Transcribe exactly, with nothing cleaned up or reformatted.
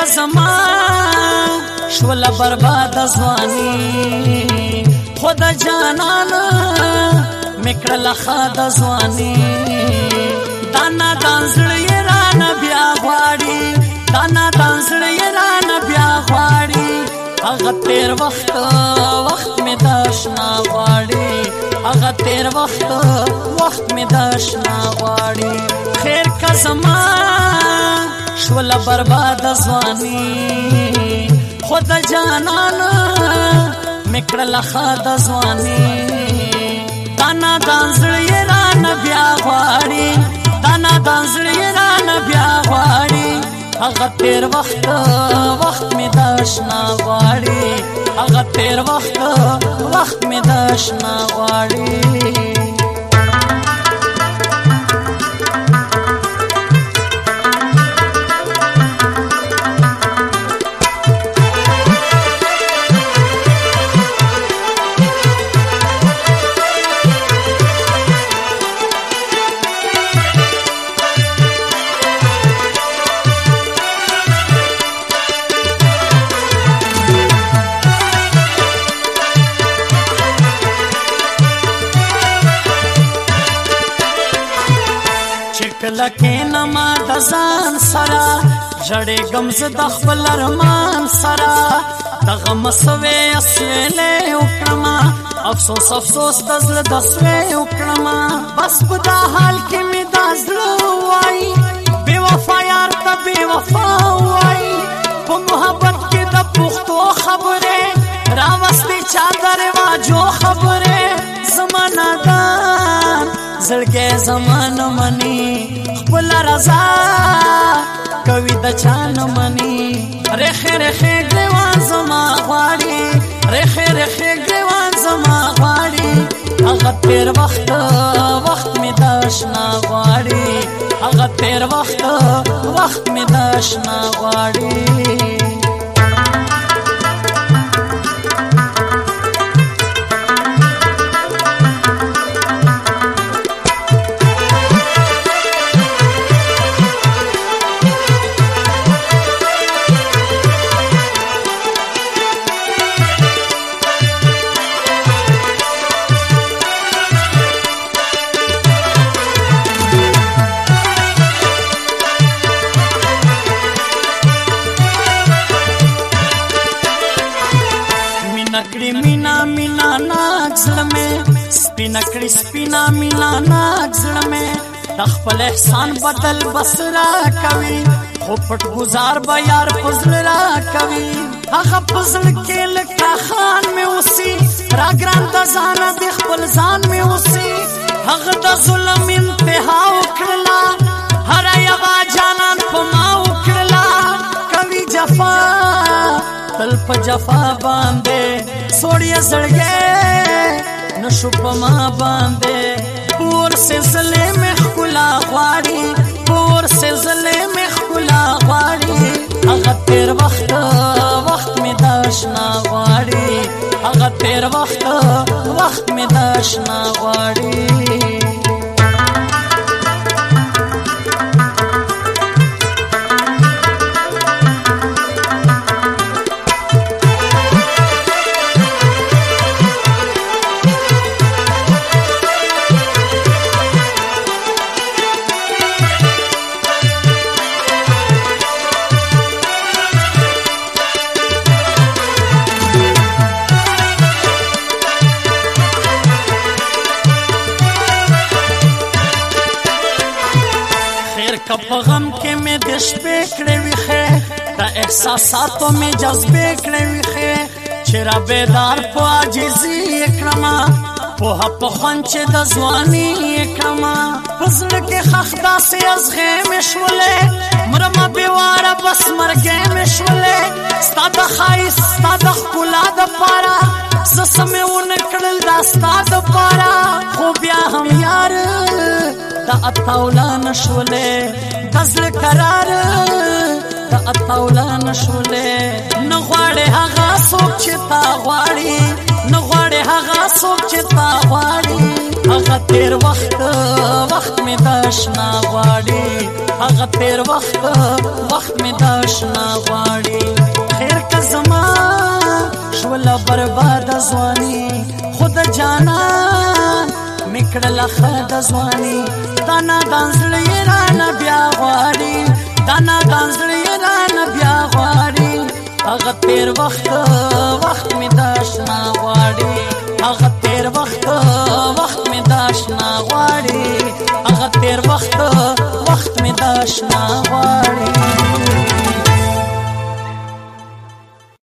کا زمان شولا برباد ځواني خود جانانا میکړه خاد ځواني دانا دانزړې رانه بیا غواړي دانا دانزړې رانه بیا غواړي هغه تیر وخت وخت می داشنا غواړي هغه تیر وخت وخت می داشنا غواړي خیر کا زمان شولا برباد ځواني خود جانانا میکړه خاد ځواني دانا دانزړې رانه بیا غواړي دانا دانزړې رانه بیا غواړي هغه تیر وخت وخت می داشنا غواړي هغه تیر وخت وخت می داشنا غواړي لکه نما د ځان سره جړې غمز د خپل ارمان سره دغه مسوي اسویلې وکړما افسوس افسوس د زړه د سوي وکړما بس په دا حال کې می د زړه وای بے وفا یار ته بے وفا وای په محبت کې د پښتو خبره راوستي چا درواجو خبره زمانہ دان زړګي زمانہ منی خپل رضا کوي د چان منی رخه رخه ګوان زما غواړي رخه رخه ګوان زما غواړي هغه تیر وخت وخت می داشنا غواړي هغه تیر وخت وخت می داشنا غواړي نکړی مینا مینا ناک زړه مې سپینا کړی سپینا مینا ناک زړه مې د خپل احسان بدل بسرا کوي خو پټ گزار به یار فضل را کوي هغه فضل کې لکه خان مې اوسي را ګران د ځان د خپل ځان مې اوسي هغه د ظلم انتها وکړلا هر یو جانان په ما وکړلا کوي جفا تل په جفا باندې سوړیا زړګې نشو په ما باندې پور سلسله مې خلا غواړي پور سلسله مې خلا غواړي هغه تیر وخت وخت می داشنا غواړي هغه تیر وخت وخت می داشنا غواړي په غم کې مې د شپې کړې ویخه د احساساتو مې جذبې کړې ویخه چې را بیدار په عاجزي کړما په په خوان چې د ځواني کړما پزړه کې خخ داسې ازغې مې شولې مرما بیواره بس مرګې مې شولې ستا د خایس ستا د ښکلا د پاره زسمې ونکړل دا ستا د پاره خو بیا هم یار دا اتاولا نشولې دزل قرار دا اتاولا نشولې نغواړې هغه څوک چې تا غواړي نغواړې هغه څوک چې تا غواړي هغه تیر وخت وخت می داشنا غواړي هغه تیر وخت وخت می داشنا غواړي خیر که زما شوله برباد ځواني خود جانا میکړه لخه د ځواني دانا دانزړې رانه بیا غواړي دانا دانزړې رانه بیا غواړي هغه تیر وخت وخت می داشنا غواړي